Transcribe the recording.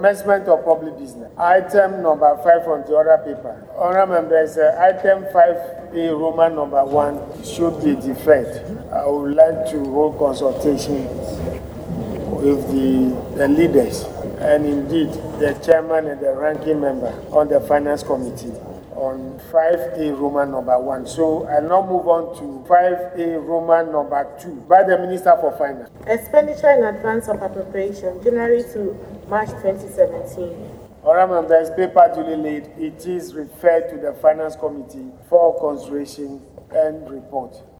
commencement of public business. Item number 5 on the other paper. Honourable members, item 5A, Roman number 1 should be deferred. I would like to hold consultation with the leaders and indeed the chairman and the ranking member on the finance committee on 5A Roman number 1. So I now move on to 5A Roman number 2 by the Minister for Finance. Expenditure in advance of appropriation, January to March 2017. Honourable members, paper duly laid. It is referred to the Finance Committee for consideration and report.